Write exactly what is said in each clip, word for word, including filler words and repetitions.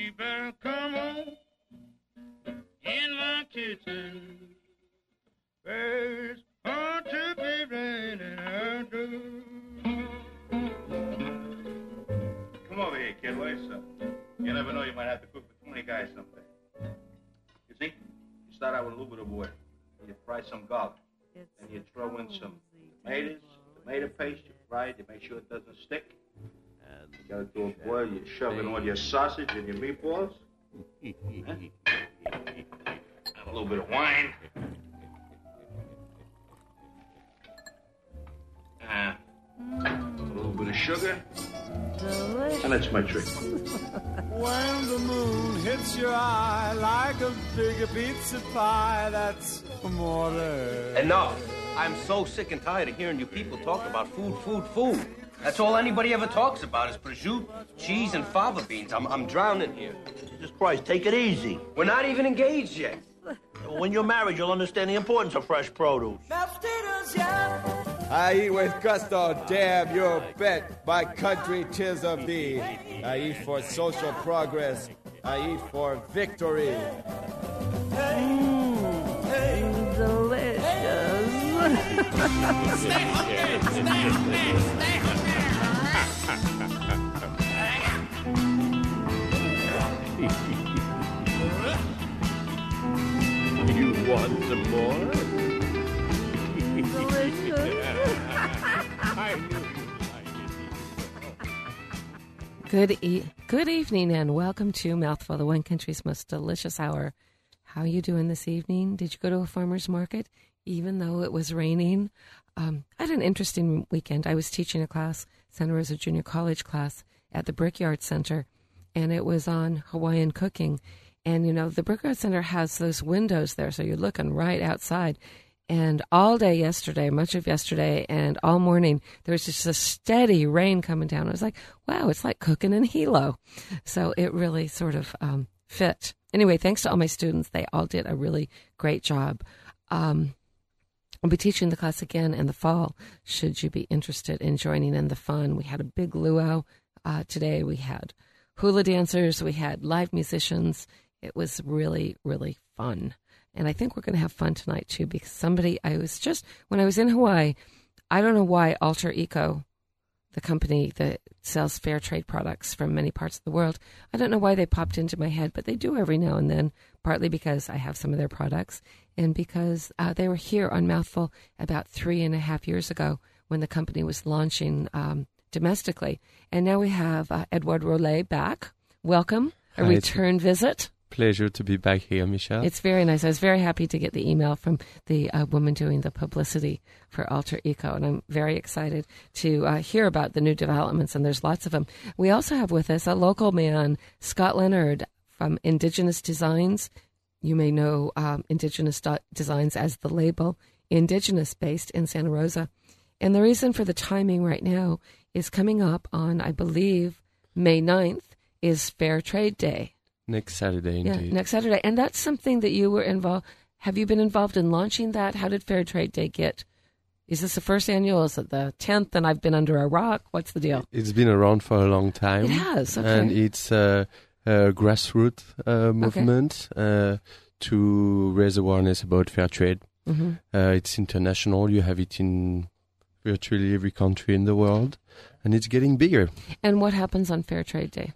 you better come on in my kitchen. There's going to be raining out there. Come over here, kid. What's up? You never know, you might have to cook for twenty guys someday. You see, you start out with a little bit of oil. You fry some garlic. Then you throw in some tomatoes, tomato paste. You fry it. You make sure it doesn't stick. And you got it to a boil. You shove in all your sausage and your meatballs. Huh? And a little bit of wine. Uh, a little bit of sugar. Delicious. And that's my trick. When the moon hits your eye like a big pizza pie, that's amore. Enough. I'm so sick and tired of hearing you people talk about food, food, food. That's all anybody ever talks about is prosciutto, cheese, and fava beans. I'm, I'm drowning here. Jesus Christ, take it easy. We're not even engaged yet. When you're married, you'll understand the importance of fresh produce. I eat with gusto, damn your bet. My country, 'tis of thee. I eat for social progress. I eat for victory. Mm, delicious. Stay hungry, stay hungry, stay hungry. You want some more? Good e- good evening and welcome to Mouthful, the Wine Country's most delicious hour. How are you doing this evening? Did you go to a farmer's market even though it was raining? Um, I had an interesting weekend. I was teaching a class, Santa Rosa Junior College class, at the Brickyard Center, and it was on Hawaiian cooking. And, you know, the Brickyard Center has those windows there, so you're looking right outside. And all day yesterday, much of yesterday, and all morning, there was just a steady rain coming down. I was like, wow, it's like cooking in Hilo. So it really sort of um, fit. Anyway, thanks to all my students. They all did a really great job. Um, I'll be teaching the class again in the fall, should you be interested in joining in the fun. We had a big luau uh, today. We had hula dancers. We had live musicians. It was really, really fun. And I think we're going to have fun tonight, too, because somebody, I was just, when I was in Hawaii, I don't know why Alter Eco, the company that sells fair trade products from many parts of the world, I don't know why they popped into my head, but they do every now and then, partly because I have some of their products and because uh, they were here on Mouthful about three and a half years ago when the company was launching um, domestically. And now we have uh, Edouard Rollet back. Welcome, a Hi, return visit. Pleasure to be back here, Michelle. It's very nice. I was very happy to get the email from the uh, woman doing the publicity for Alter Eco, and I'm very excited to uh, hear about the new developments, and there's lots of them. We also have with us a local man, Scott Leonard from Indigenous Designs. You may know um, Indigenous Do- Designs as the label, Indigenous, based in Santa Rosa. And the reason for the timing right now is coming up on, I believe, May ninth is Fair Trade Day. Next Saturday, indeed. Yeah, next Saturday. And that's something that you were involved. Have you been involved in launching that? How did Fair Trade Day get? Is this the first annual? Is it the tenth? And I've been under a rock. What's the deal? It's been around for a long time. It has, okay. And it's a, a grassroots uh, movement okay. uh, to raise awareness about fair trade. Mm-hmm. Uh, it's international. You have it in virtually every country in the world. And it's getting bigger. And what happens on Fair Trade Day?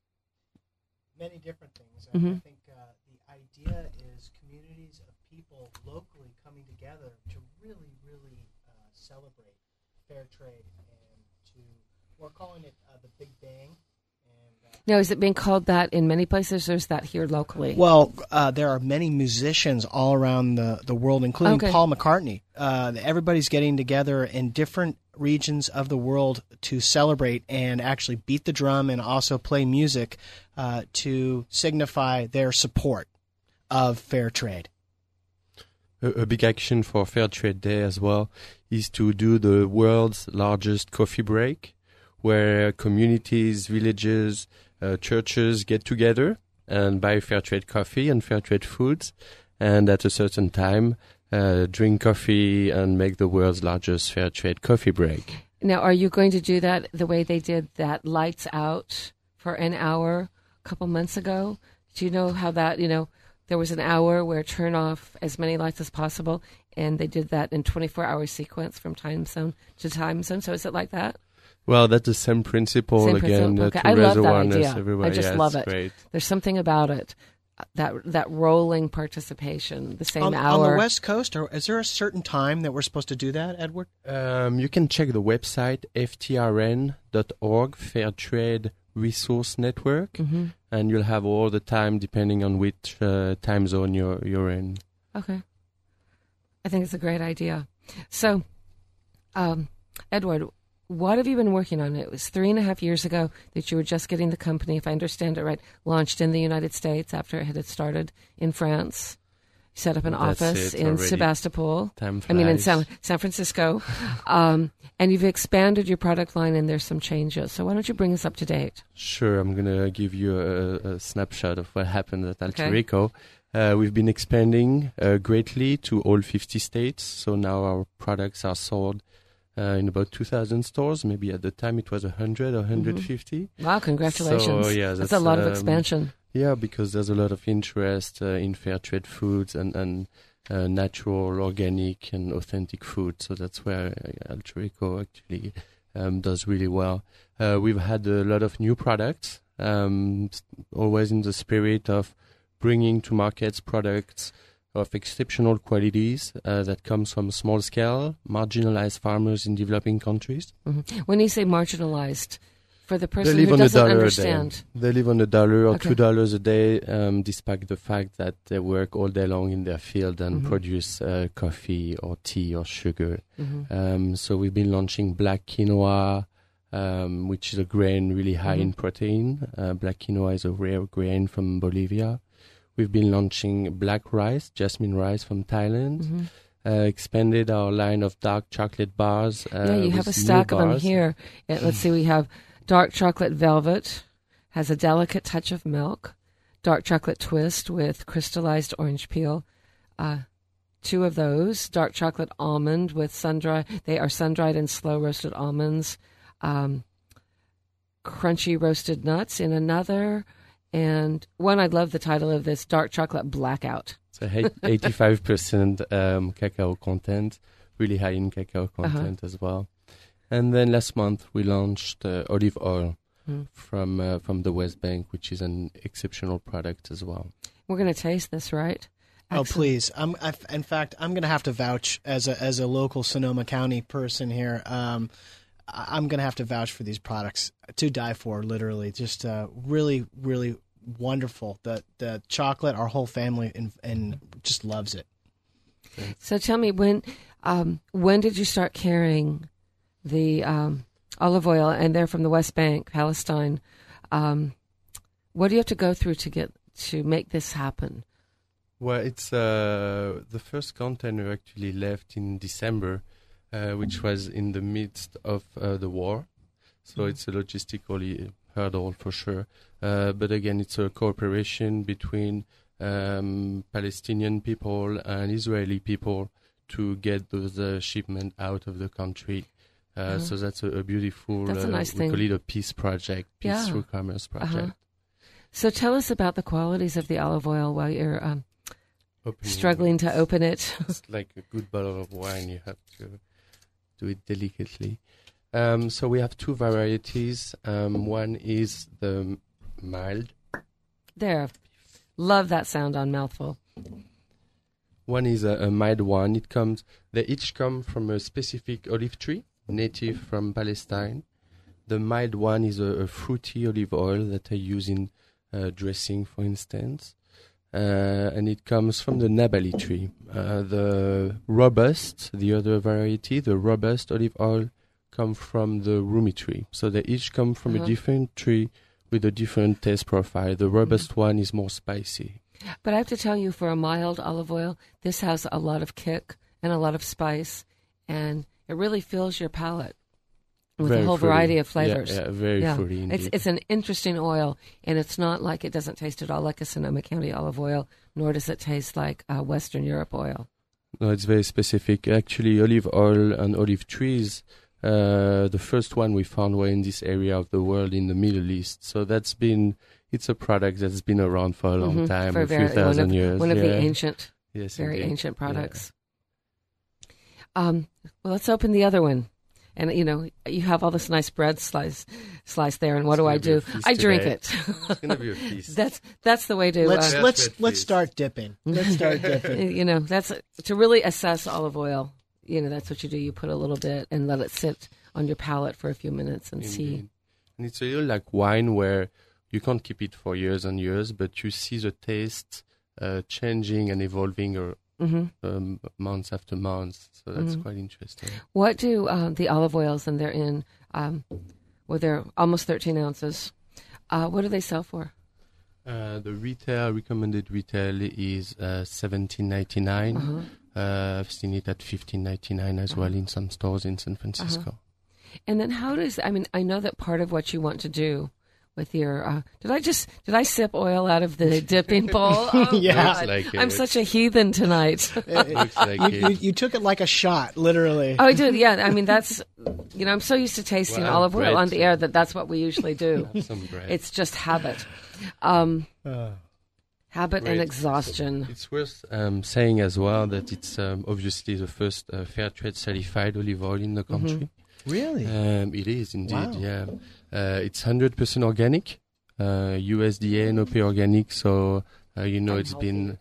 Many different things. Mm-hmm. I think uh, the idea is communities of people locally coming together to really, really uh, celebrate fair trade and to, we're calling it uh, the Big Bang. And, uh, now, is it being called that in many places, or is that here locally? Well, uh, there are many musicians all around the, the world, including okay. Paul McCartney. Uh, everybody's getting together in different regions of the world to celebrate and actually beat the drum and also play music uh, to signify their support of fair trade. A, a big action for Fair Trade Day as well is to do the world's largest coffee break, where communities, villages, uh, churches get together and buy fair trade coffee and fair trade foods, and at a certain time uh, drink coffee and make the world's largest fair trade coffee break. Now, are you going to do that the way they did that lights out for an hour a couple months ago. Do you know how that, you know, there was an hour where turn off as many lights as possible, and they did that in twenty-four hour sequence from time zone to time zone. So is it like that? Well, that's the same principle Same again. principle. uh, Okay. To I raise love that awareness idea. everywhere. I just Yeah, love it's it. Great. There's something about it, uh, that that rolling participation, the same on, hour. on the West Coast, or is there a certain time that we're supposed to do that, Edward? Um, you can check the website f t r n dot org, Fair Trade Resource Network, Mm-hmm. and you'll have all the time depending on which uh, time zone you're you're in. Okay. I think it's a great idea. So, um, Edward, what have you been working on? It was three and a half years ago that you were just getting the company, if I understand it right, launched in the United States after it had started in France. You set up an That's office it in already. Sebastopol. Time I mean, in flies. San, San Francisco. um, and you've expanded your product line, and there's some changes. So why don't you bring us up to date? Sure, I'm going to give you a, a snapshot of what happened at Alter Okay. Eco. Uh, we've been expanding uh, greatly to all fifty states, so now our products are sold uh, in about two thousand stores. Maybe at the time it was one hundred or one hundred fifty. Wow, congratulations. So, yeah, that's, that's, a lot of um, expansion. Yeah, because there's a lot of interest uh, in fair trade foods and, and uh, natural, organic, and authentic food. So that's where uh, Alter Eco actually um, does really well. Uh, we've had a lot of new products, um, always in the spirit of bringing to markets products of exceptional qualities uh, that comes from small scale, marginalized farmers in developing countries. Mm-hmm. When you say marginalized, for the They person live who on a doesn't dollar a day. understand. They live on a dollar or Okay. two dollars a day, um, despite the fact that they work all day long in their field and Mhm. produce uh, coffee or tea or sugar. Mhm. Um, so we've been launching black quinoa, um, which is a grain really high Mhm. in protein. Uh, black quinoa is a rare grain from Bolivia. We've been launching black rice, jasmine rice from Thailand. Mhm. Uh, expanded our line of dark chocolate bars. Uh, Yeah, you have a with new stack of them bars. here. Uh, let's see, we have dark chocolate velvet, has a delicate touch of milk, dark chocolate twist with crystallized orange peel, uh, two of those, dark chocolate almond with sun-dried, they are sun-dried and slow-roasted almonds, um, crunchy roasted nuts in another, and one, I love the title of this, dark chocolate blackout. So eighty-five percent um, cacao content, really high in cacao content as well. And then last month we launched uh, olive oil Mm. from uh, from the West Bank, which is an exceptional product as well. We're going to taste this, right? Oh, Excellent. please. I'm, I, in fact, I'm going to have to vouch as a as a local Sonoma County person here. Um, I- I'm going to have to vouch for these products to die for, literally. Just uh, really, really wonderful. The the chocolate, our whole family and, and just loves it. So tell me, when um, when did you start carrying the um, olive oil? And they're from the West Bank, Palestine. Um, what do you have to go through to get to make this happen? Well, it's uh, the first container actually left in December, uh, which was in the midst of uh, the war. So Mm. it's a logistically hurdle for sure. Uh, but again, it's a cooperation between um, Palestinian people and Israeli people to get those uh, shipments out of the country. Uh, Uh-huh. So that's a, a beautiful, That's a uh, nice we thing. call it a peace project, peace Yeah. through commerce project. Uh-huh. So tell us about the qualities of the olive oil while you're um, Opening struggling to open it. It's like a good bottle of wine. You have to do it delicately. Um, so we have two varieties. Um, one is the mild. There. Love that sound on mouthful. One is a, a mild one. It comes. They each come from a specific olive tree, native from Palestine. The mild one is a, a fruity olive oil that I use in uh, dressing, for instance. Uh, and it comes from the Nabali tree. Uh, the robust, the other variety, the robust olive oil, come from the Rumi tree. So they each come from Uh-huh. a different tree with a different taste profile. The robust one is more spicy. But I have to tell you, for a mild olive oil, this has a lot of kick and a lot of spice, and it really fills your palate with Very a whole fruity. variety of Yeah, flavors. yeah, very fruity It's indeed. it's an interesting oil, and it's not like it doesn't taste at all like a Sonoma County olive oil, nor does it taste like uh, Western Europe oil. No, it's very specific. Actually, olive oil and olive trees, uh, the first one we found were in this area of the world in the Middle East. So that's been it's a product that's been around for a long Mhm. time, For a very- few thousand one of, years. One of yeah. the ancient, yes, very indeed. ancient Yeah. products. Um, well, let's open the other one. And, you know, you have all this nice bread slice slice there, and what It's do gonna I be a do? feast I drink today. it. It's gonna be a feast. That's that's the way to. Let's uh, let's That's let's feast. start dipping. Let's start dipping. you know, that's to really assess olive oil. You know, that's what you do. You put a little bit and let it sit on your palate for a few minutes and see. Indeed. And it's a little like wine where you can't keep it for years and years, but you see the taste uh, changing and evolving or, hmm um, months after months. So that's Mhm. quite interesting. What do um, the olive oils, and they're in, um, well, they're almost thirteen ounces. Uh, what do they sell for? Uh, the retail recommended retail is uh, seventeen ninety nine. Uh-huh. Uh, I've seen it at fifteen ninety nine as well in some stores in San Francisco. Uh-huh. And then how does, I mean, I know that part of what you want to do with your, uh, did I just, did I sip oil out of the dipping bowl? Oh, Yeah. God. Looks like I'm it. such a heathen tonight. Looks like You, it. you, you took it like a shot, literally. Oh, I did, yeah. I mean, that's, you know, I'm so used to tasting Well, olive oil bread. on the air that that's what we usually do. Have some bread. It's just habit. Um, Uh, habit and Great. exhaustion. It's worth um, saying as well that it's um, obviously the first uh, fair trade certified olive oil in the country. really? Um, it is indeed, Wow. yeah. Uh, it's one hundred percent organic, uh, U S D A, N O P organic, so uh, you know it's been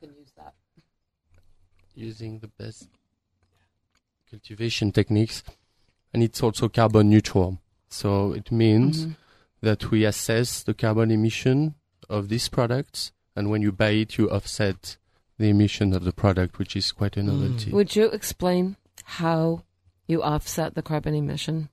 using the best cultivation techniques, and it's also carbon neutral. So it means Mhm. that we assess the carbon emission of these products, and when you buy it, you offset the emission of the product, which is quite a novelty. Would you explain how you offset the carbon emission?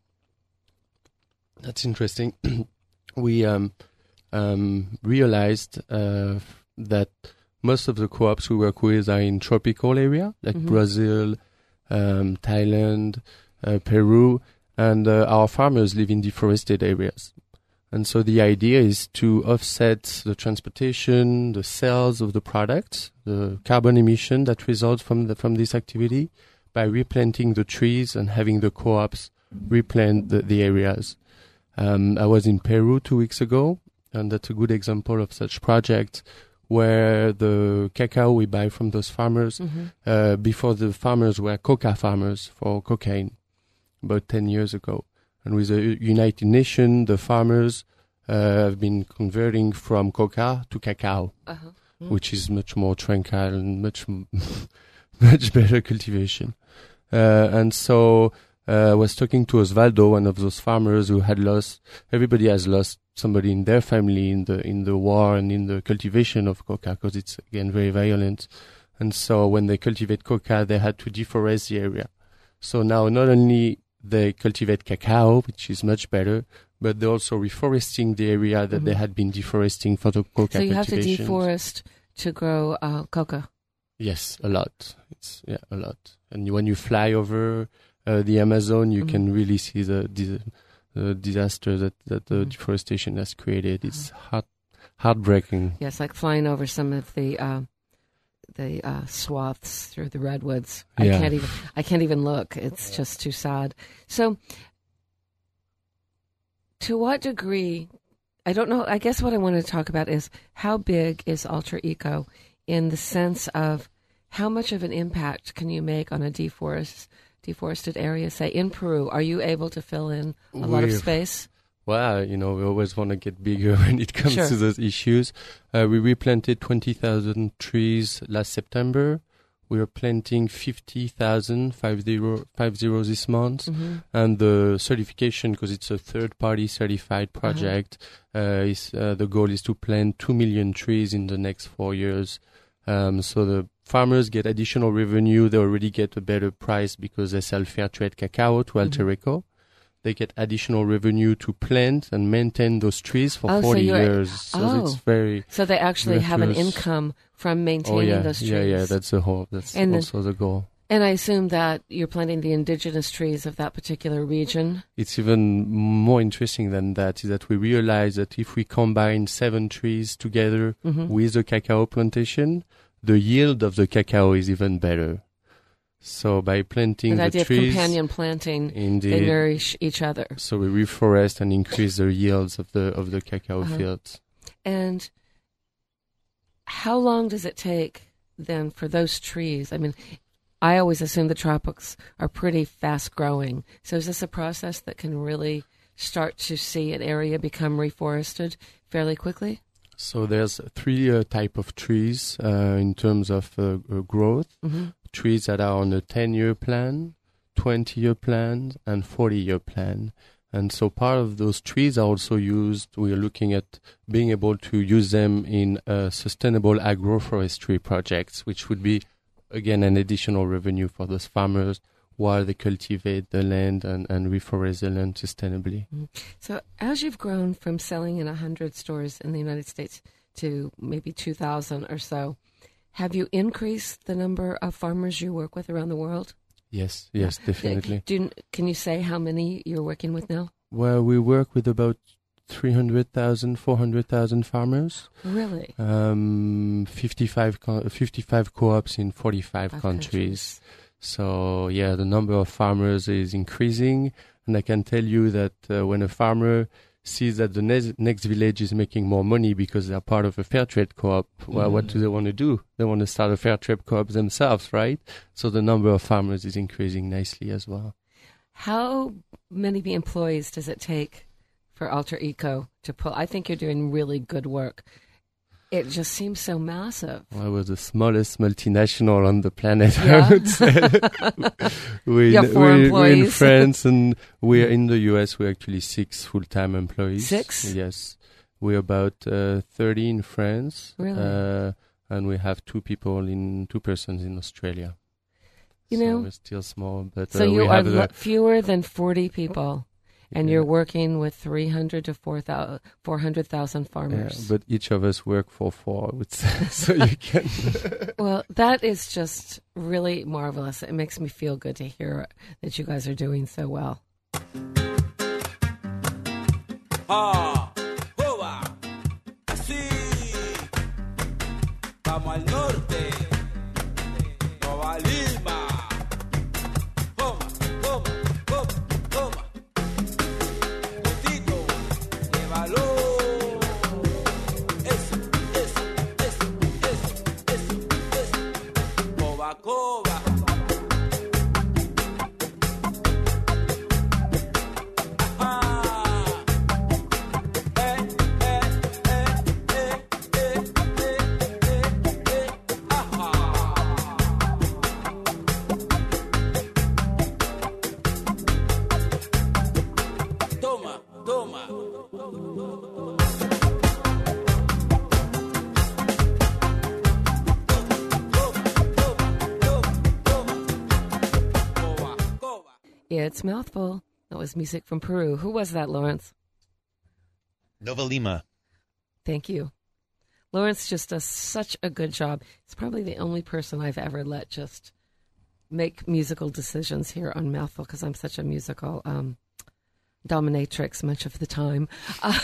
That's interesting. we um, um, realized uh, that most of the co-ops we work with are in tropical area, like Mhm. Brazil, um, Thailand, uh, Peru, and uh, our farmers live in deforested areas. And so the idea is to offset the transportation, the sales of the products, the carbon emission that results from the, from this activity by replanting the trees and having the co-ops replant the, the areas. Um, I was in Peru two weeks ago, and that's a good example of such project where the cacao we buy from those farmers, Mhm. uh, before the farmers were coca farmers for cocaine, about ten years ago. And with the United Nations, the farmers uh, have been converting from coca to cacao, Uh-huh. which is much more tranquil and much m- much better cultivation. Uh, and so uh, I was talking to Osvaldo, one of those farmers who had lost. Everybody has lost somebody in their family in the in the war and in the cultivation of coca, because it's again very violent. And so when they cultivate coca, they had to deforest the area. So now not only they cultivate cacao, which is much better, but they're also reforesting the area that Mhm. they had been deforesting for the coca So you have to cultivation. deforest to grow uh, coca. Yes, a lot. It's yeah, a lot. And when you fly over uh, the Amazon, you Mhm. can really see the the, the disaster that that the Mhm. deforestation has created. It's heart heartbreaking. Yes, like flying over some of the uh, the uh, swaths through the redwoods. I Yeah. can't even. I can't even look. It's just too sad. So, to what degree? I don't know. I guess what I want to talk about is how big is Ultra Eco in the sense of how much of an impact can you make on a deforest deforested area? Say in Peru, are you able to fill in a lot of We've- space? Well, you know, we always want to get bigger when it comes Sure. to those issues. Uh, we replanted twenty thousand trees last September. We are planting fifty thousand, five zero, five zero this month. Mm-hmm. And the certification, because it's a third-party certified project, uh, is uh, the goal is to plant two million trees in the next four years. Um, so the farmers get additional revenue. They already get a better price because they sell fair trade cacao to Alter Mhm. Eco. They get additional revenue to plant and maintain those trees for Oh, so forty you're- years. So oh. it's very. So they actually have an virtuous. income from Oh maintaining yeah, those trees. yeah, yeah. That's the whole. That's And then- also the goal. And I assume that you're planting the indigenous trees of that particular region. It's even more interesting than that. Is that we realize that if we combine seven trees together Mhm. with the cacao plantation, the yield of the cacao is even better. So by planting The the idea of trees, companion planting, they indeed, nourish each other. so we reforest and increase the yields of the of the cacao Uh-huh. fields. And how long does it take then for those trees? I mean, I always assume the tropics are pretty fast growing. So is this a process that can really start to see an area become reforested fairly quickly? So there's three uh, type of trees uh, in terms of uh, uh, growth. Mm-hmm. Trees that are on a ten-year plan, twenty-year plan, and forty-year plan. And so part of those trees are also used, we are looking at being able to use them in uh, sustainable agroforestry projects, which would be, again, an additional revenue for those farmers while they cultivate the land and, and reforest the land sustainably. Mm-hmm. So as you've grown from selling in one hundred stores in the United States to maybe two thousand or so, have you increased the number of farmers you work with around the world? Yes, yes, definitely. Do, can you say how many you're working with now? Well, we work with about three hundred thousand, four hundred thousand farmers. Really? Um, fifty-five, co- fifty-five co-ops in forty-five countries. countries. So, yeah, the number of farmers is increasing. And I can tell you that uh, when a farmer sees that the ne- next village is making more money because they're part of a fair trade co-op, well, mm. what do they want to do? They want to start a fair trade co-op themselves, right? So the number of farmers is increasing nicely as well. How many employees does it take for Alter Eco to pull? I think you're doing really good work. It just seems so massive. Well, we're the smallest multinational on the planet, yeah. I would say. we, you have four we, employees. We're in France, and we're in the U S. We're actually six full-time employees. Six? Yes. We're about uh, thirty in France. Really? Uh, and we have two people in, two persons in Australia. You so know? we're still small, but So uh, you we are have lo- a, fewer than forty people. And yeah. you're working with three hundred to four hundred thousand farmers. Yeah, but each of us work for four, I would say. So you can. Well, that is just really marvelous. It makes me feel good to hear that you guys are doing so well. Ah, Cuba, sí, vamos al norte, Nueva Lima. It's Mouthful. That was music from Peru. Who was that, Lawrence? Nova Lima. Thank you. Lawrence just does such a good job. He's probably the only person I've ever let just make musical decisions here on Mouthful because I'm such a musical um, dominatrix much of the time. Uh,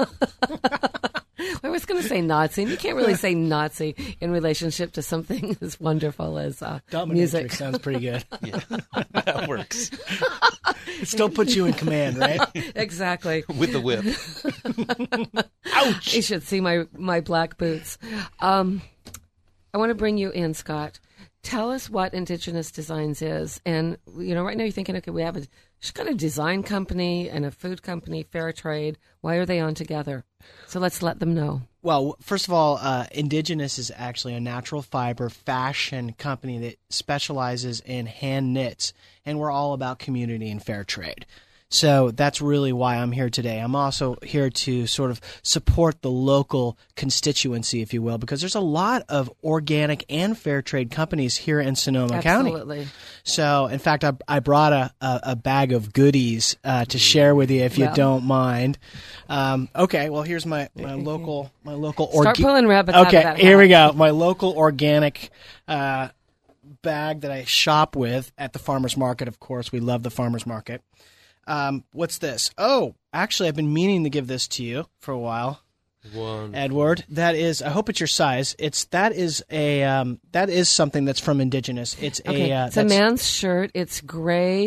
I was going to say Nazi, and you can't really say Nazi in relationship to something as wonderful as uh, music. Sounds pretty good. Yeah, that works. It still puts you in command, right? Exactly. With the whip. Ouch! You should see my, my black boots. Um, I want to bring you in, Scott. Tell us what Indigenous Designs is. And, you know, right now you're thinking, okay, we have a, she's got a design company and a food company, Fair Trade. Why are they on together? So let's let them know. Well, first of all, uh, Indigenous is actually a natural fiber fashion company that specializes in hand knits, and we're all about community and fair trade. So that's really why I'm here today. I'm also here to sort of support the local constituency, if you will, because there's a lot of organic and fair trade companies here in Sonoma County. Absolutely. So, in fact, I, I brought a, a, a bag of goodies uh, to share with you, if you well. don't mind. Um, okay, well, here's my, my local my local Start orga- pulling rabbits okay, out of that here hat. we go. My local organic uh, bag that I shop with at the farmer's market. Of course, we love the farmer's market. Um, what's this? Oh, actually, I've been meaning to give this to you for a while, One. Edward. That is, I hope it's your size. It's that is a um, that is something that's from Indigenous. It's Okay, a uh, it's a that's- man's shirt. It's gray.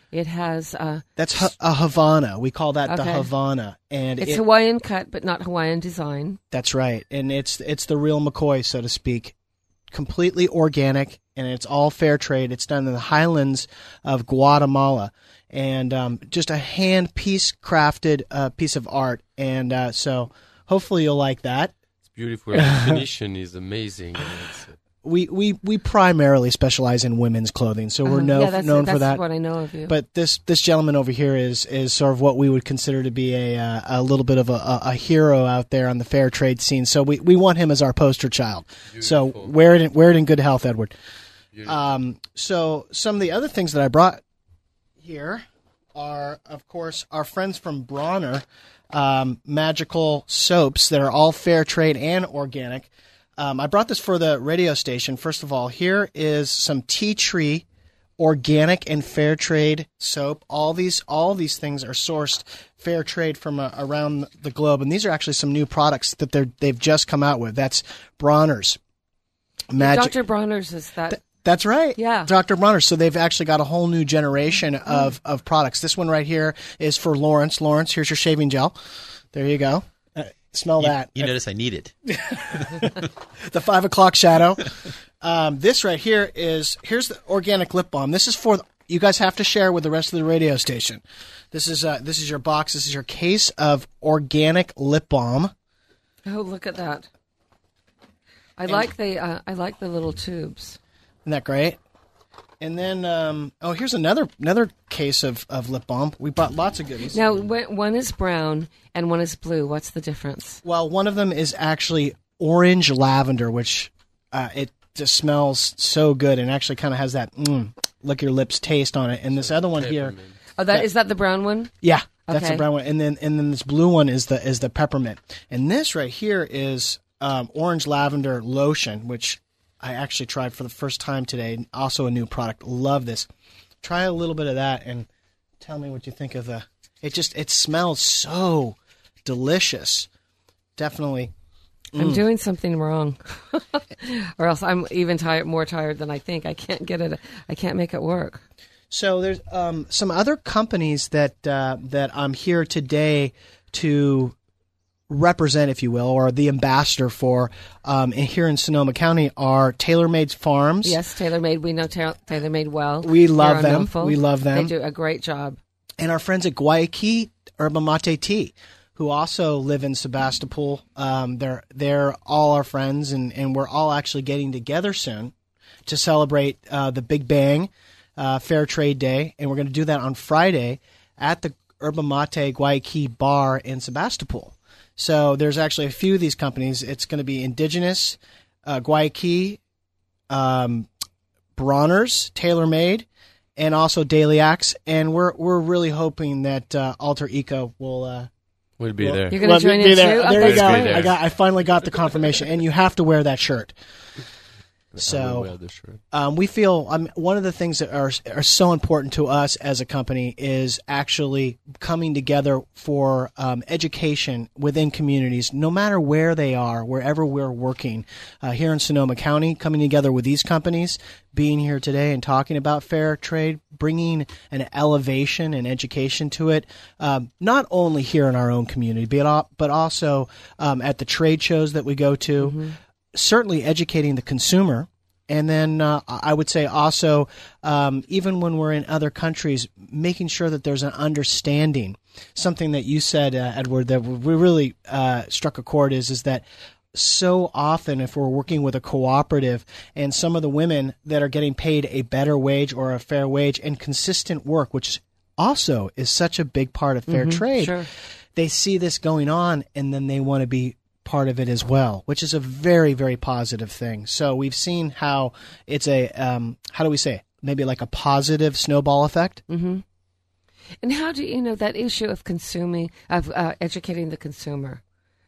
It has. Uh, That's ha- a Havana. We call that the Okay. Havana, and it's it- Hawaiian cut, but not Hawaiian design. That's right, and it's it's the real McCoy, so to speak, completely organic, and it's all fair trade. It's done in the highlands of Guatemala, and um, just a hand piece crafted uh, piece of art, and uh, so hopefully you'll like that. It's beautiful. The finishing is amazing. And it's, uh, We, we we primarily specialize in women's clothing, so we're Uh-huh. no, Yeah, that's- known that's for that. what I know of you. But this this gentleman over here is is sort of what we would consider to be a uh, a little bit of a, a, a hero out there on the fair trade scene. So we, we want him as our poster child. So wear it in, wear it in good health, Edward. Um, so some of the other things that I brought here are, of course, our friends from Bronner, um, magical soaps that are all fair trade and organic. Um, I brought this for the radio station. First of all, here is some tea tree organic and fair trade soap. All these all these things are sourced fair trade from uh, around the globe, and these are actually some new products that they're they've just come out with. That's Bronner's Magic. Doctor Bronner's is that. Th- that's right. Yeah. Doctor Bronner's. So they've actually got a whole new generation of, of products. This one right here is for Lawrence. Lawrence, here's your shaving gel. There you go. Uh, smell You, that. you notice I need it. The five o'clock shadow. Um, this right here is, here's the organic lip balm. This is for, you guys have to share with the rest of the radio station. This is uh, this is your box. This is your case of organic lip balm. Oh, look at that! I like the uh, I like the little tubes. Isn't that great? And then, um, oh, here's another another case of, of lip balm. We bought lots of goodies. Now, wh- one is brown and one is blue. What's the difference? Well, one of them is actually orange lavender, which uh, it just smells so good and actually kind of has that mm, lick your lips taste on it. And this other one here, Oh, that is that the brown one? yeah, that's Okay. the brown one. And then and then this blue one is the is the peppermint. And this right here is um, orange lavender lotion, which I actually tried for the first time today. Also a new product. Love this. Try a little bit of that and tell me what you think of the. It just it smells so delicious. Definitely. I'm Mm. doing something wrong, or else I'm even tired, more tired than I think. I can't get it. I can't make it work. So there's um, some other companies that uh, that I'm here today to represent, if you will, or the ambassador for um, in- here in Sonoma County are TaylorMade Farms. Yes, TaylorMade. We know Ta- TaylorMade well. We love here on them. Milford. We love them. They do a great job. And our friends at Guayaki Yerba Mate Tea, who also live in Sebastopol. Um, they're they're all our friends, and, and we're all actually getting together soon to celebrate uh, the Big Bang uh, Fair Trade Day, and we're going to do that on Friday at the Yerba Mate Guayaki Bar in Sebastopol. So there's actually a few of these companies. It's going to be Indigenous, uh, Guayaki, um, Bronner's, TaylorMade, and also Daily Axe. And we're we're really hoping that uh, Alter Eco will. Uh, We'll be will- there. You're gonna will join be in there. too? Oh, There you that's go. great. I got. I finally got the confirmation, and you have to wear that shirt. I will So wear the shirt. um, we feel um, one of the things that are are so important to us as a company is actually coming together for um, education within communities, no matter where they are, wherever we're working. Uh, here in Sonoma County, coming together with these companies, being here today and talking about fair trade, bringing an elevation and education to it, um, not only here in our own community, but al- but also um, at the trade shows that we go to. Certainly educating the consumer. And then uh, I would say also, um, even when we're in other countries, making sure that there's an understanding. Something that you said, uh, Edward, that we really uh, struck a chord is, is that so often if we're working with a cooperative and some of the women that are getting paid a better wage or a fair wage and consistent work, which also is such a big part of fair Mhm, trade, sure. they see this going on and then they want to be part of it as well, which is a very, very positive thing. So we've seen how it's a, um, how do we say, it? Maybe like a positive snowball effect. Mm-hmm. And how do you know that issue of consuming, of uh, educating the consumer?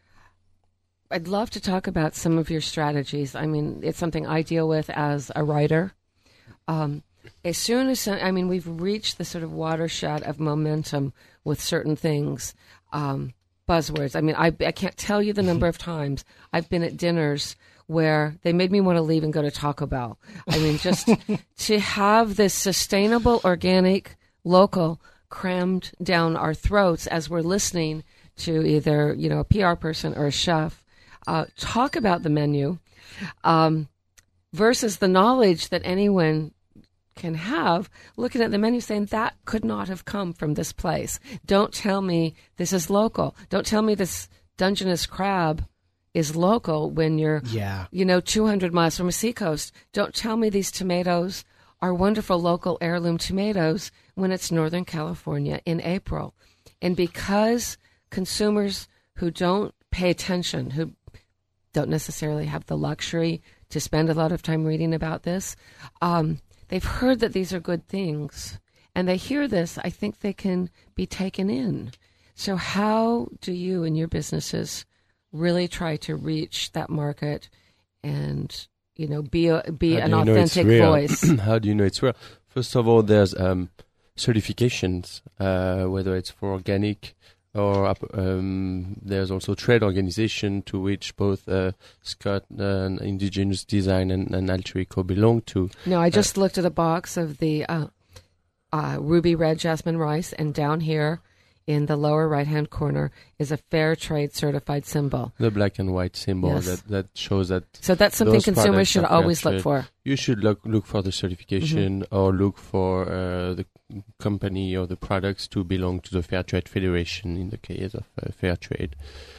I'd love to talk about some of your strategies. I mean, it's something I deal with as a writer. Um, as soon as, I mean, we've reached the sort of watershed of momentum with certain things. Um, buzzwords. I mean, I, I can't tell you the number of times I've been at dinners where they made me want to leave and go to Taco Bell. I mean, just to have this sustainable, organic local crammed down our throats as we're listening to either, you know, a P R person or a chef uh, talk about the menu um, versus the knowledge that anyone can have looking at the menu saying that could not have come from this place. Don't tell me this is local. Don't tell me this Dungeness crab is local when you're, yeah. you know, two hundred miles from a seacoast. Don't tell me these tomatoes are wonderful local heirloom tomatoes when it's Northern California in April. And because consumers who don't pay attention, who don't necessarily have the luxury to spend a lot of time reading about this, um, they've heard that these are good things. And they hear this, I think they can be taken in. So how do you and your businesses really try to reach that market and, you know, be a, be an authentic voice? How do you know it's real? First of all, there's um, certifications, uh, whether it's for organic or um, there's also trade organization to which both uh, Scott and Indigenous Design and, and Alter Eco belong to. No, I just uh, looked at a box of the uh, uh, ruby red jasmine rice, and down here in the lower right-hand corner is a fair trade certified symbol. The black and white symbol yes. that, that shows that. So that's something consumers should always look for. You should look look for the certification mm-hmm. or look for uh, the company or the products to belong to the Fair Trade Federation in the case of uh, fair trade.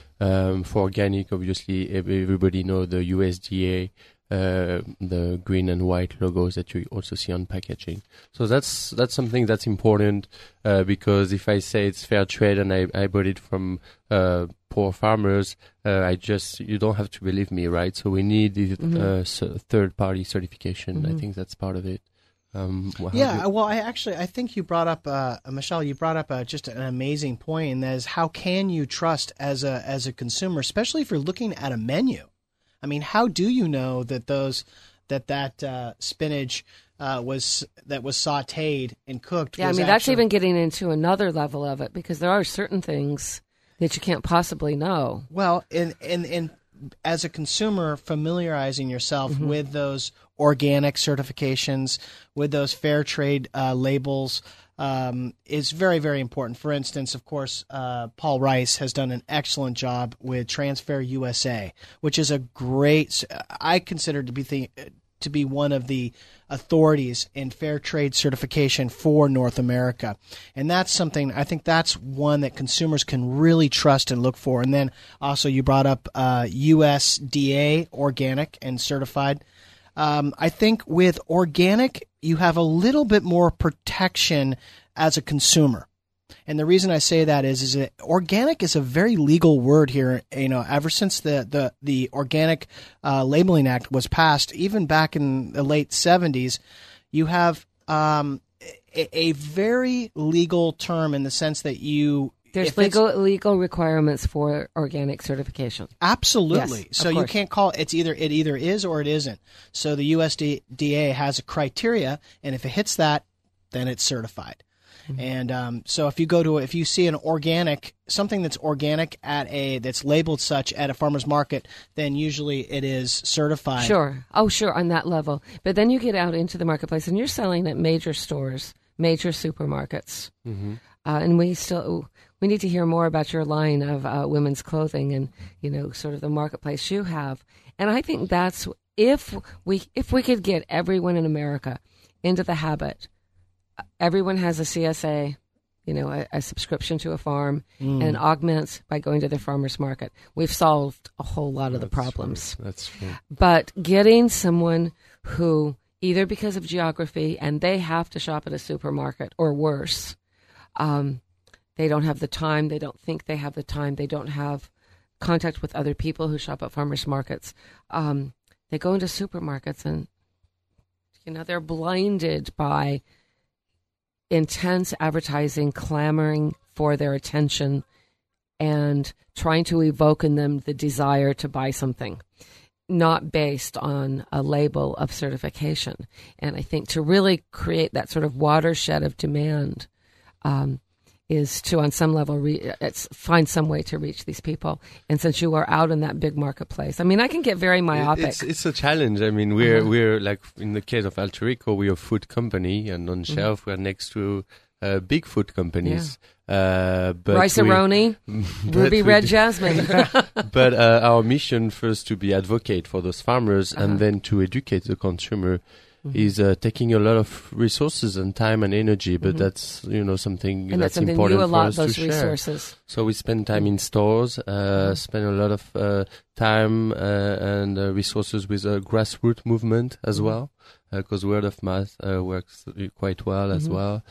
Um, for organic, obviously, everybody knows the U S D A, uh, the green and white logos that you also see on packaging. So that's that's something that's important uh, because if I say it's fair trade and I, I bought it from uh, poor farmers, uh, I just you don't have to believe me, right? So we need the mm-hmm. uh, so third-party certification. Mm-hmm. I think that's part of it. Um, well, yeah, well, I actually, I think you brought up, uh, Michelle, you brought up uh, just an amazing point, and that is how can you trust as a as a consumer, especially if you're looking at a menu. I mean, how do you know that those that that uh, spinach uh, was that was sautéed and cooked? Yeah, was I mean, that's actually... even getting into another level of it because there are certain things that you can't possibly know. Well, and and and as a consumer, familiarizing yourself mm-hmm. with those organic certifications, with those fair trade uh, labels, um, is very, very important. For instance, of course, uh, Paul Rice has done an excellent job with Transfair U S A, which is a great, I consider to be the, to be one of the authorities in fair trade certification for North America. And that's something, I think that's one that consumers can really trust and look for. And then also you brought up uh, U S D A, organic and certified. Um, I think with organic, you have a little bit more protection as a consumer. And the reason I say that is, is that organic is a very legal word here. You know, ever since the the the Organic uh, Labeling Act was passed, even back in the late seventies, you have um, a, a very legal term in the sense that you. There's legal legal requirements for organic certification. Absolutely. Yes, so you can't call it's either it either is or it isn't. So the U S D A has a criteria, and if it hits that, then it's certified. Mm-hmm. And um, so if you go to if you see an organic something that's organic at a that's labeled such at a farmer's market, then usually it is certified. Sure. Oh, sure, on that level. But then you get out into the marketplace, and you're selling at major stores, major supermarkets, mm-hmm. uh, and we still. We need to hear more about your line of uh, women's clothing and, you know, sort of the marketplace you have. And I think that's if we if we could get everyone in America into the habit. Everyone has a C S A, you know, a, a subscription to a farm, mm. and augments by going to the farmer's market. We've solved a whole lot of that's the problems. True. That's true. But getting someone who, either because of geography and they have to shop at a supermarket or worse, um, they don't have the time. They don't think they have the time. They don't have contact with other people who shop at farmers markets. Um, they go into supermarkets and, you know, they're blinded by intense advertising, clamoring for their attention and trying to evoke in them the desire to buy something, not based on a label of certification. And I think to really create that sort of watershed of demand, um, is to, on some level, re- it's find some way to reach these people. And since you are out in that big marketplace, I mean, I can get very myopic. It's, it's a challenge. I mean, we're uh-huh. we're like in the case of Alter Eco, we're a food company, and on shelf mm-hmm. we're next to uh, big food companies. Uh, but Rice-A-Roni, but Ruby we Red do- Jasmine. But uh, our mission first to be advocate for those farmers Uh-huh. and then to educate the consumer Mhm. is uh, taking a lot of resources and time and energy. But Mhm. that's you know something And that's that's something important you for allot us those to share. resources. So we spend time in stores, uh, spend a lot of uh, time uh, and uh, resources with a grassroots movement as Mhm. well, because word of mouth uh, works quite well as Mhm. well.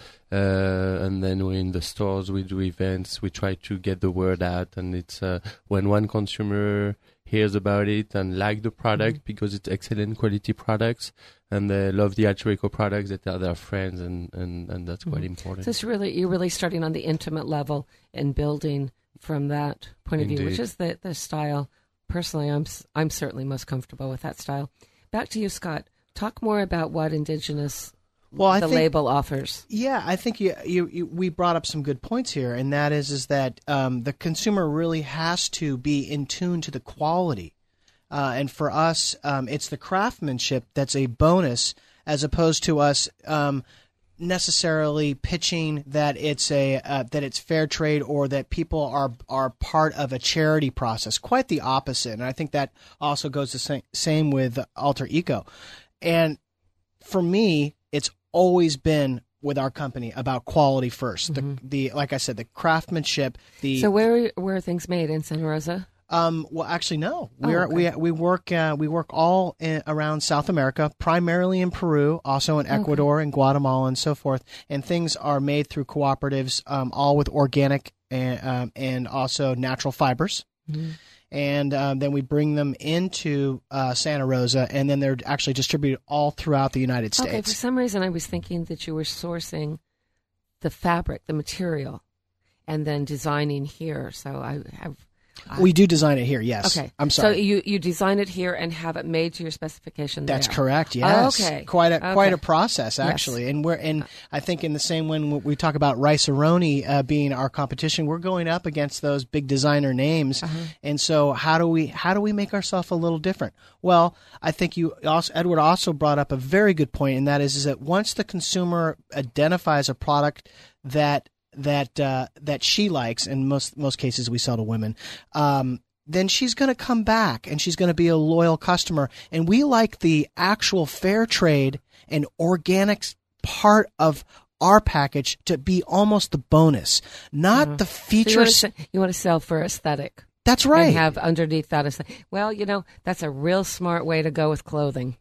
Uh, and then we're in the stores, we do events, we try to get the word out, and it's uh, when one consumer hears about it and like the product Mhm. because it's excellent quality products and they love the Alter Eco products, that are their friends, and, and, and that's quite Mhm. important. So it's really you're really starting on the intimate level and building from that point of view, which Indeed. is the the style. Personally, I'm s- I'm certainly most comfortable with that style. Back to you, Scott. Talk more about what Indigenous Well, I the think- label offers. Yeah, I think you, you, you we brought up some good points here, and that is is that um, the consumer really has to be in tune to the quality, uh, and for us, um, it's the craftsmanship that's a bonus, as opposed to us um, necessarily pitching that it's a uh, that it's fair trade or that people are are part of a charity process. Quite the opposite, and I think that also goes the same, same with Alter Eco, and for me, it's always been with our company about quality first. The, the like I said, the craftsmanship. The So where where are things made in Santa Rosa? um, well, actually, no. Oh, We're, okay. we we work uh, we work all in, around South America, primarily in Peru, also in Ecuador and Guatemala and so forth. And things are made through cooperatives, um, all with organic and um, and also natural fibers. Mhm. And um, then we bring them into uh, Santa Rosa, and then they're actually distributed all throughout the United Okay, for States. some reason I was thinking that you were sourcing the fabric, the material, and then designing here. So I have. I, We do design it here, yes. Okay. I'm sorry. So you, you design it here and have it made to your specification That's there. correct. Yes. Okay. Quite a Okay. quite a process Yes. actually, and we're and I think in the same when we talk about Rice-A-Roni uh, being our competition, we're going up against those big designer names, Uh-huh. and so how do we how do we make ourselves a little different? Well, I think you also Edward also brought up a very good point, and that is is that once the consumer identifies a product that that uh, that she likes, in most most cases we sell to women. Um, then she's going to come back and she's going to be a loyal customer. And we like the actual fair trade and organics part of our package to be almost the bonus, not the So you features. want, to, se- you want to sell for aesthetic. That's right. And have underneath that aesthetic. Well, you know, that's a real smart way to go with clothing,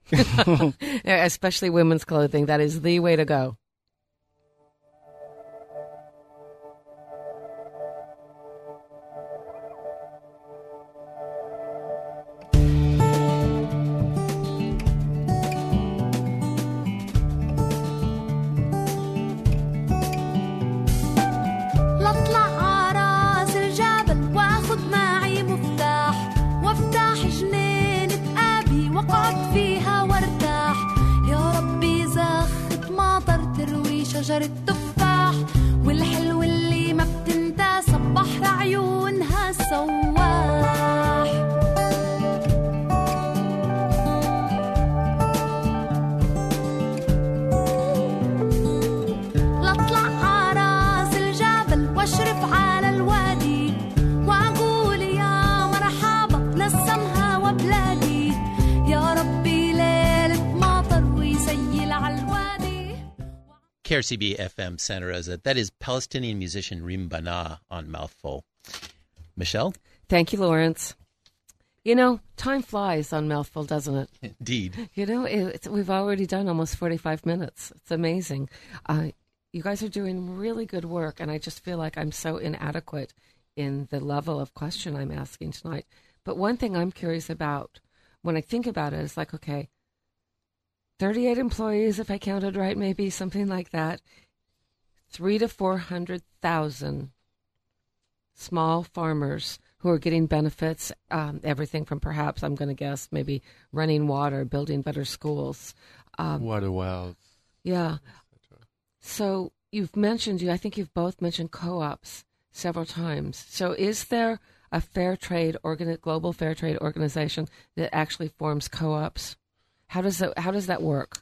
especially women's clothing. That is the way to go. لاطلع عراس الجبل واخد معي مفتاح وافتح جنينة ابي واقعد فيها وارتاح يا ربي زخت مطر تروي شجرة تفاح والحلو اللي ما بتنتاسى ببحر عيونها سواح لاطلع عراس الجبل واشرف على الوادي واقول يا مرحبا نسمها وبلادي يا ربي ليلة مطر ويسيل على الوادي. K R C B F M Santa Rosa. That is Palestinian musician Rim Bana on Mouthful. Michelle? Thank you, Lawrence. You know, time flies on Mouthful, doesn't it? Indeed. You know, it's, we've already done almost forty-five minutes. It's amazing. Uh, you guys are doing really good work, and I just feel like I'm so inadequate in the level of question I'm asking tonight. But one thing I'm curious about, when I think about it, is like, okay, thirty-eight employees, if I counted right, maybe something like that, three to four hundred thousand small farmers who are getting benefits, um, everything from perhaps, I'm going to guess, maybe running water, building better schools. Um, Water wells. yeah. So you've mentioned, you. I think you've both mentioned co-ops several times. So is there a fair trade, organ, global fair trade organization that actually forms co-ops? How does that, how does that work?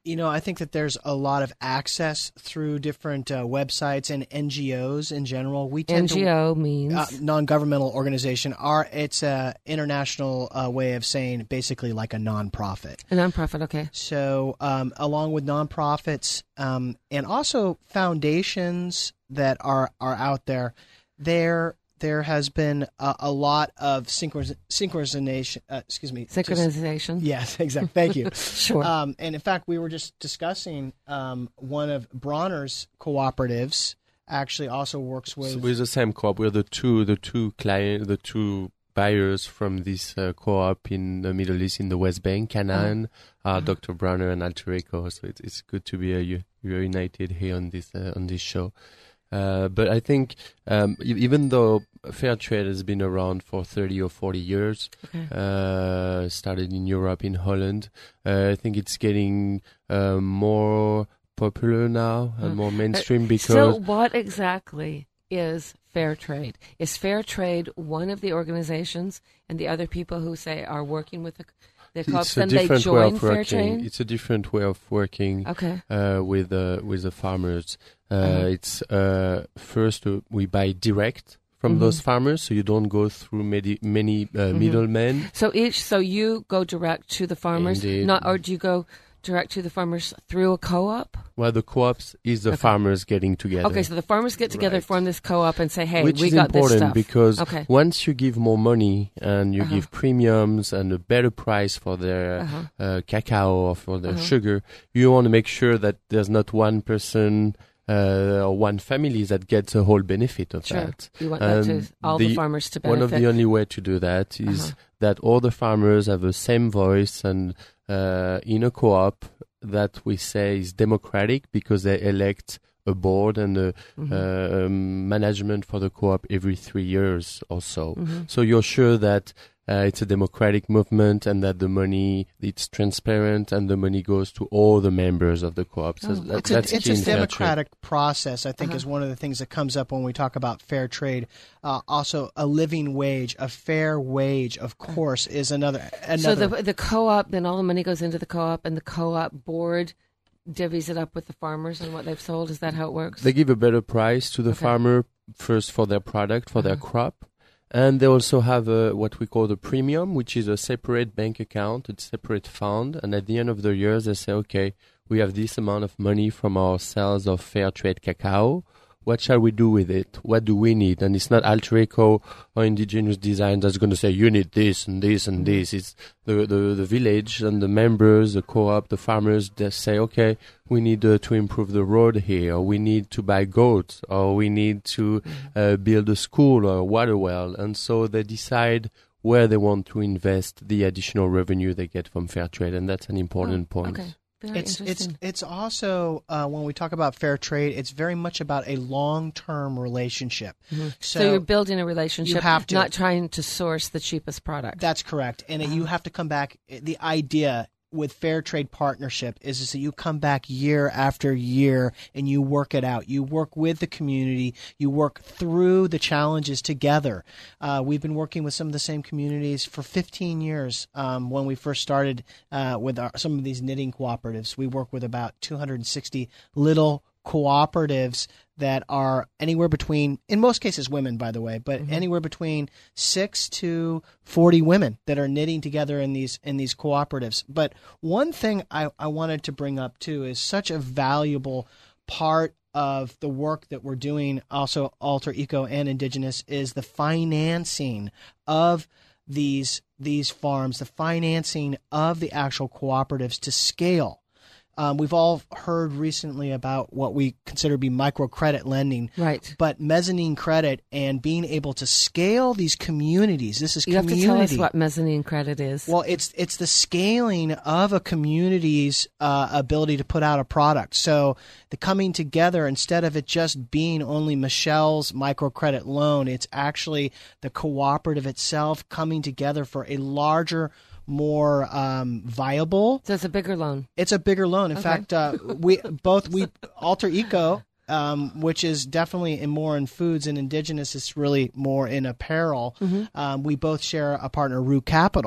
You know, I think that there's a lot of access through different uh, websites and N G Os in general. We tend N G O to, means uh, non-governmental organization. Our it's a international uh, way of saying basically like a nonprofit. A nonprofit, okay. So, um, along with nonprofits um, and also foundations that are are out there, there. There has been a, a lot of synchron- synchronization. Uh, excuse me. Synchronization. Just, yes, exactly. Thank you. Sure. Um, and in fact, we were just discussing um, one of Bronner's cooperatives. Actually, also works with so with the same co-op. We're the two, the two client, the two buyers from this uh, co-op in the Middle East, in the West Bank, Canaan, uh-huh. uh, uh-huh. Doctor Bronner and Alter Eco. So it's it's good to be uh, united here on this uh, on this show. Uh, but I think um, even though fair trade has been around for thirty or forty years, okay. uh, started in Europe, in Holland, uh, I think it's getting uh, more popular now and more mainstream uh, because... So what exactly is fair trade? Is fair trade one of the organizations and the other people who say are working with the... It's a different way of working. It's a different way of working okay. uh, with uh, with the farmers. Uh, uh-huh. It's uh, first uh, we buy direct from mm-hmm. those farmers, so you don't go through many many uh, mm-hmm. middlemen. So each, so you go direct to the farmers, Indeed. not, or do you go direct to the farmers through a co-op? Well, the co-ops is the okay. farmers getting together. Okay, so the farmers get together, right. form this co-op, and say, "Hey, Which we is got this important stuff." because okay. once you give more money and you uh-huh. give premiums and a better price for their uh-huh. uh, cacao or for their uh-huh. sugar, you want to make sure that there's not one person uh, or one family that gets a whole benefit of sure. that. You want and that to, all the, the farmers to benefit. One of the only way to do that is uh-huh. that all the farmers have the same voice and uh, in a co-op that we say is democratic because they elect a board and a mm-hmm. uh, um, management for the co-op every three years or so. Mm-hmm. So you're sure that uh, it's a democratic movement and that the money, it's transparent and the money goes to all the members of the co-op. So oh. that, it's that's a, it's key a in fair democratic trade. process, I think, uh-huh. is one of the things that comes up when we talk about fair trade. Uh, also, a living wage, a fair wage, of course, is another. another so the the co-op, then all the money goes into the co-op, and the co-op board divvies it up with the farmers and what they've sold. Is that how it works? They give a better price to the okay. farmer first for their product, for uh-huh. their crop. And they also have a, what we call the premium, which is a separate bank account, a separate fund. And at the end of the year, they say, okay, we have this amount of money from our sales of fair trade cacao. What shall we do with it? What do we need? And it's not Alter Eco or Indigenous Design that's going to say, you need this and this and this. It's the, the, the village and the members, the co-op, the farmers that say, okay, we need uh, to improve the road here, or we need to buy goats, or we need to uh, build a school or a water well. And so they decide where they want to invest the additional revenue they get from fair trade. And that's an important oh, point. Okay. Very it's it's interesting. it's also uh, when we talk about fair trade, it's very much about a long-term relationship. Mm-hmm. So, so you're building a relationship, you have to, not trying to source the cheapest product. That's correct, and uh-huh. you have to come back. The idea with fair trade partnership is, is that you come back year after year and you work it out. You work with the community. You work through the challenges together. Uh, we've been working with some of the same communities for fifteen years. Um, when we first started uh, with our, some of these knitting cooperatives, we work with about two hundred sixty little cooperatives that are anywhere between, in most cases women, by the way, but mm-hmm. anywhere between six to forty women that are knitting together in these in these cooperatives. But one thing I, I wanted to bring up too is such a valuable part of the work that we're doing, also Alter Eco and Indigenous, is the financing of these these farms, the financing of the actual cooperatives to scale. Um, we've all heard recently about what we consider to be microcredit lending. Right. But mezzanine credit and being able to scale these communities. This is you community. You have to tell us what mezzanine credit is. Well, it's it's the scaling of a community's uh, ability to put out a product. So the coming together, instead of it just being only Michelle's microcredit loan, it's actually the cooperative itself coming together for a larger, more um, viable. So it's a bigger loan. It's a bigger loan. In okay. fact, uh, we both we Alter Eco, um, which is definitely in more in foods, and Indigenous is really more in apparel. Mm-hmm. Um, we both share a partner, Rue Capital,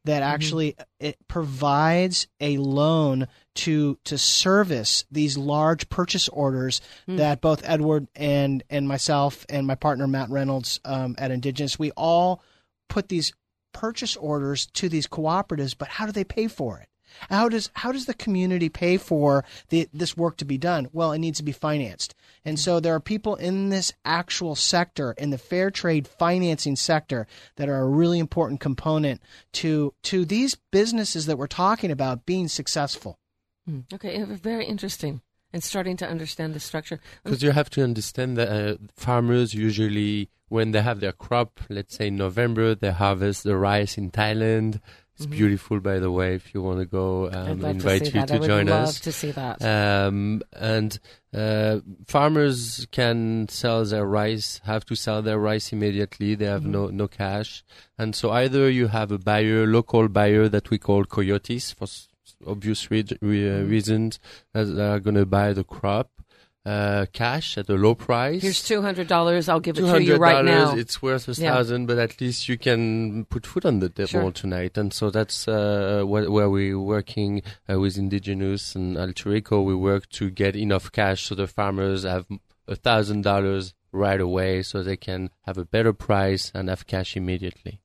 that actually it provides a loan to to service these large purchase orders Mm. that both Edward and and myself and my partner Matt Reynolds um, at Indigenous, we all put these purchase orders to these cooperatives. But how do they pay for it? How does how does the community pay for the, this work to be done? Well, it needs to be financed. And so there are people in this actual sector, in the fair trade financing sector, that are a really important component to to these businesses that we're talking about being successful. Mm. Okay, uh, very interesting. And starting to understand the structure. Because you have to understand that uh, farmers usually, when they have their crop, let's say in November, they harvest the rice in Thailand. It's Mhm. beautiful, by the way. If you want to go, um, I'd love invite to see you that. to I would join love us. to see that. Um, and uh, farmers can sell their rice, have to sell their rice immediately. They have Mhm. no no cash, and so either you have a buyer, local buyer that we call coyotes for s- obvious re- re- uh, Mhm. reasons, that are going to buy the crop. Uh, cash at a low price. Here's two hundred dollars. I'll give it Two to hundred you right now. dollars. It's worth a Yeah. thousand, but at least you can put food on the table Sure. tonight. And so that's uh, wh- where we're working uh, with Indigenous and Alter Eco. We work to get enough cash so the farmers have a thousand dollars right away, so they can have a better price and have cash immediately.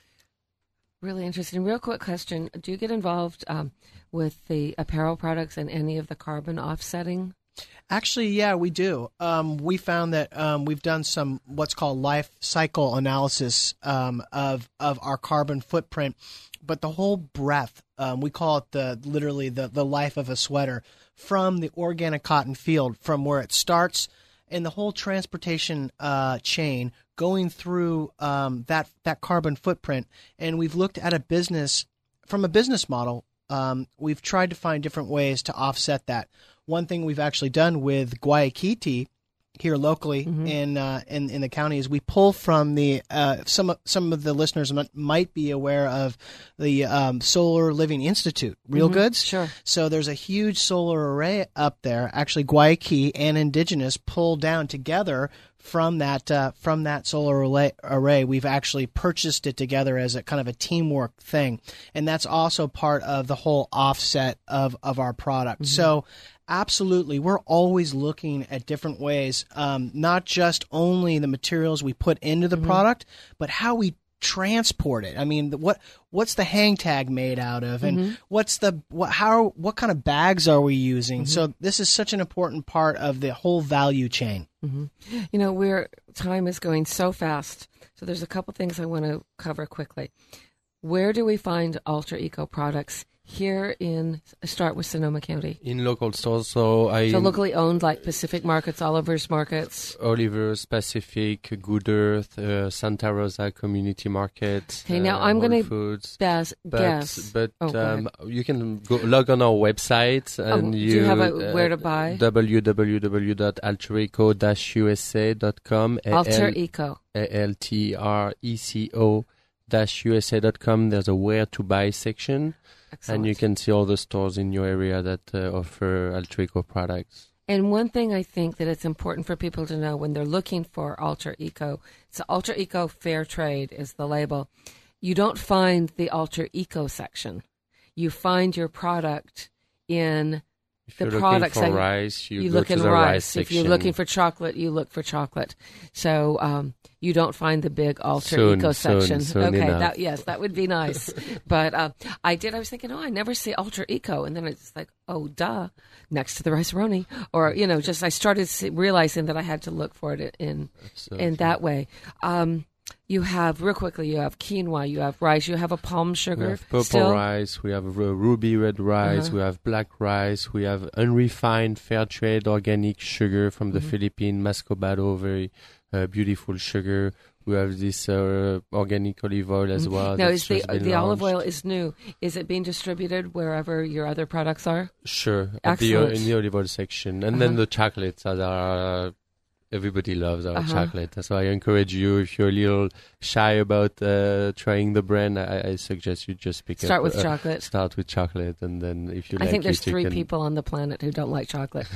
Really interesting. Real quick question. Do you get involved um, with the apparel products and any of the carbon offsetting? Actually, yeah, we do. Um, we found that um, we've done some what's called life cycle analysis um, of of our carbon footprint, but the whole breadth. Um, we call it the literally the the life of a sweater, from the organic cotton field, from where it starts, and the whole transportation uh, chain going through um, that that carbon footprint. And we've looked at a business from a business model. Um, we've tried to find different ways to offset that. One thing we've actually done with Guayaquiti here locally Mhm. in, uh, in in the county is we pull from the uh, some of- some of the listeners m- might be aware of the um, Solar Living Institute, Real Mhm. Goods. Sure. So there's a huge solar array up there. Actually, Guayaquil and Indigenous pulled down together from that uh, from that solar array, array. We've actually purchased it together as a kind of a teamwork thing, and that's also part of the whole offset of of our product. Mhm. So. Absolutely. We're always looking at different ways, um, not just only the materials we put into the Mhm. product, but how we transport it. I mean, the- what what's the hang tag made out of, and Mhm. what's the what how what kind of bags are we using? Mhm. So this is such an important part of the whole value chain. hmm You know, we're time is going so fast. So there's a couple things I want to cover quickly. Where do we find Alter Eco products here in? Start with Sonoma County. In local stores, so I So locally owned, like Pacific Markets, Oliver's Markets. Oliver's, Pacific, Good Earth, uh, Santa Rosa Community Market. Okay, now uh, I'm Whole going to Foods. guess. But guess. but Oh, go um, you can go log on our website and Oh, do you, you have a- where to buy? w w w dot alter-eco dash u s a dot com. Alter Eco. A L T R E C O dash U S A dot com. There's a where to buy section. Excellent. And you can see all the stores in your area that uh, offer Alter Eco products. And one thing I think that it's important for people to know when they're looking for Alter Eco, it's Alter Eco Fair Trade is the label. You don't find the Alter Eco section. You find your product in If the you're looking product for section. rice, you, you go look to in the rice. rice If you're section. looking for chocolate, you look for chocolate. So um, you don't find the big Alter Soon, Eco soon, section. soon okay, enough. that yes, that would be nice. But uh, I did. I was thinking, oh, I never see Alter Eco, and then it's like, oh, duh, next to the Rice-A-Roni, or you know, just I started see, realizing that I had to look for it in Absolutely. in that way. Um, you have real quickly. You have quinoa. You have rice. You have a palm sugar. We have purple still. rice, we have ru- ruby red rice, Uh-huh. we have black rice, we have unrefined fair trade organic sugar from the Mhm. Philippines, Mascobado, very uh, beautiful sugar. We have this uh, organic olive oil as well. Now, that's is the just been the olive launched. oil is new? Is it being distributed wherever your other products are? Sure, at the, Excellent. in the olive oil section. And Uh-huh. then the chocolates that are... Uh, everybody loves our Uh-huh. chocolate. So I encourage you, if you're a little shy about uh, trying the brand, I, I suggest you just pick Start up... with uh, chocolate. Start with chocolate, and then if you I like think there's it, you three can- people on the planet who don't like chocolate.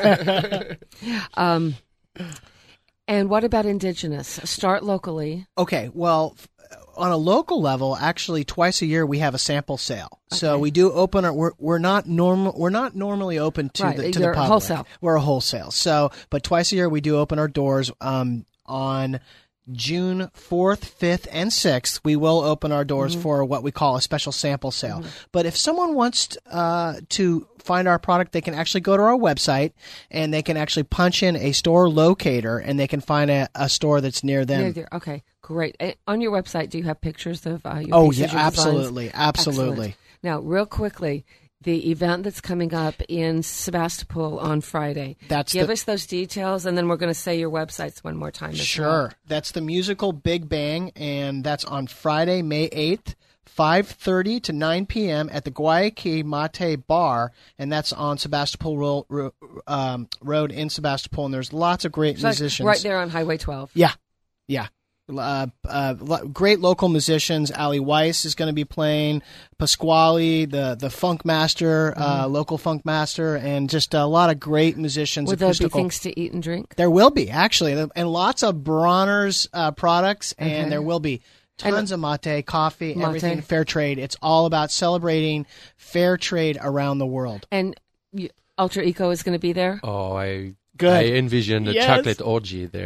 um, and what about indigenous? Start locally. Okay, well, f- on a local level, actually, twice a year we have a sample sale. Okay. So we do open our. We're we're not normal. We're not normally open to right. the to You're the public. Wholesale. We're a wholesale. So, but twice a year we do open our doors. Um, on June fourth, fifth, and sixth, we will open our doors mm-hmm. for what we call a special sample sale. Mm-hmm. But if someone wants uh, to find our product, they can actually go to our website and they can actually punch in a store locator and they can find a, a store that's near them. Near there. Okay, great. Uh, on your website, do you have pictures of uh, your Oh, pieces, yeah, your absolutely. designs? Absolutely. Excellent. Now, real quickly, the event that's coming up in Sebastopol on Friday. That's Give the, us those details, and then we're going to say your websites one more time as Sure. well. That's the musical Big Bang, and that's on Friday, May eighth, five thirty to nine p.m. at the Guayaki Mate Bar, and that's on Sebastopol Ro- Ro- um, Road in Sebastopol, and there's lots of great so musicians. Right there on Highway twelve. Yeah, yeah. Uh, uh, lo- great local musicians. Ali Weiss is going to be playing, Pasquale, the the funk master, mm-hmm. uh, local funk master, and just a lot of great musicians. Will there acoustical. be things to eat and drink? There will be, actually, and lots of Bronner's uh, products, and okay. there will be tons and, of mate, coffee, mate. everything fair trade. It's all about celebrating fair trade around the world. And you, Ultra Eco is going to be there? Oh, I... Good. I envision a yes. chocolate orgy there.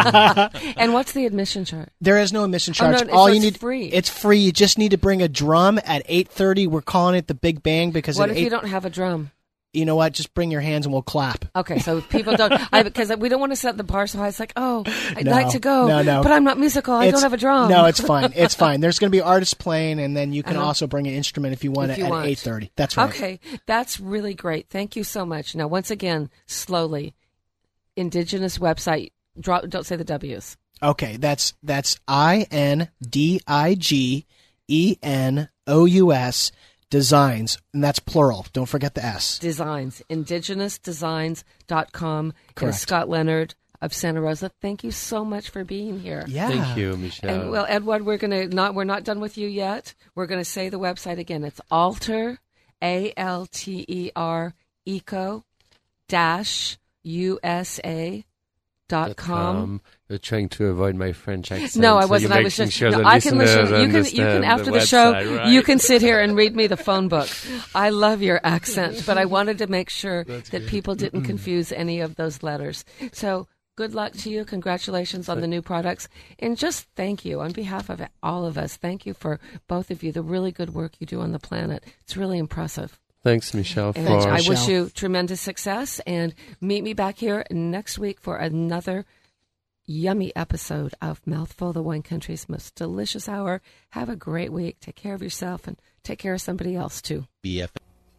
And what's the admission charge? There is no admission charge. Oh, no, All so you it's need, free. It's free. You just need to bring a drum at eight thirty. We're calling it the Big Bang because what at if eight, you don't have a drum? You know what? Just bring your hands and we'll clap. Okay, so people don't I, because we don't want to set the bar so high. It's like, oh, I'd no, like to go, no, no. but I'm not musical. I it's, don't have a drum. No, it's fine. It's fine. There's going to be artists playing, and then you can uh-huh. also bring an instrument if you want if it you at want. eight thirty. That's right. Okay, that's really great. Thank you so much. Now, once again, slowly. Indigenous website. Drop, don't say the W's. Okay, that's that's I N D I G E N O U S Designs, and that's plural. Don't forget the S. Designs. indigenous designs dot com. Correct. And Scott Leonard of Santa Rosa, thank you so much for being here. Yeah. Thank you, Michelle. And well, Edward, we're gonna not we're not done with you yet. We're gonna say the website again. It's Alter, A L T E R Eco dash U S A dot com. Um, you're trying to avoid my French accent. No, I so wasn't. you're I was making just. Sure no, the I can listen. You can. You can understand after the, the show. website, right? You can sit here and read me the phone book. I love your accent, but I wanted to make sure That's that good. people didn't confuse any of those letters. So good luck to you. Congratulations on the new products, and just thank you on behalf of all of us. Thank you for both of you. The really good work you do on the planet. It's really impressive. Thanks, Michelle. And for I wish you tremendous success, and meet me back here next week for another yummy episode of Mouthful, the Wine Country's most delicious hour. Have a great week. Take care of yourself and take care of somebody else, too. B F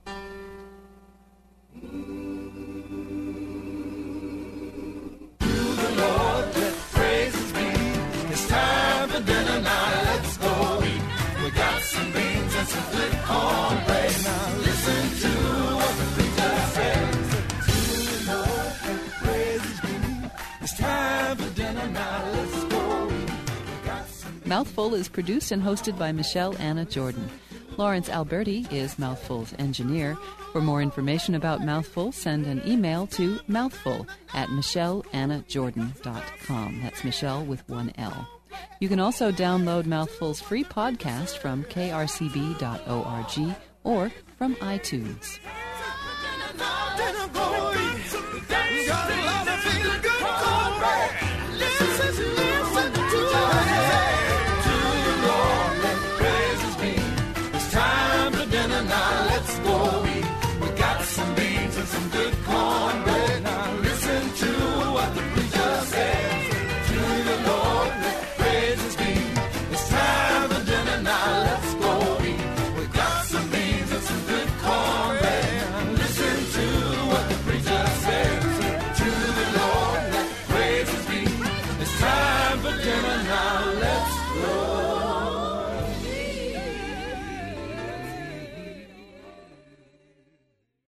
It's time for dinner now, let's go eat. We got some beans and some good cornbread. Now listen to what the preacher says. To the Lord, let praises be. It's time for dinner now, let's go eat. We got some Mouthful is produced and hosted by Michelle Anna Jordan. Lawrence Alberti is Mouthful's engineer. For more information about Mouthful, send an email to mouthful at michelle anna jordan dot com. That's Michelle with one L. You can also download Mouthful's free podcast from k r c b dot org or from iTunes. dinner, go eat. Got a lot of feeling good cornbread. Listen, listen to it. To the Lord, let praises be. It's time for dinner now, let's go eat. We got some beans and some good cornbread. Now listen to what the preacher says. To the Lord, let praises be. It's time for dinner now, let's go eat. We got some beans and some good cornbread. Now listen to what the preacher says. To the Lord, let praises be. It's time for dinner now, let's go.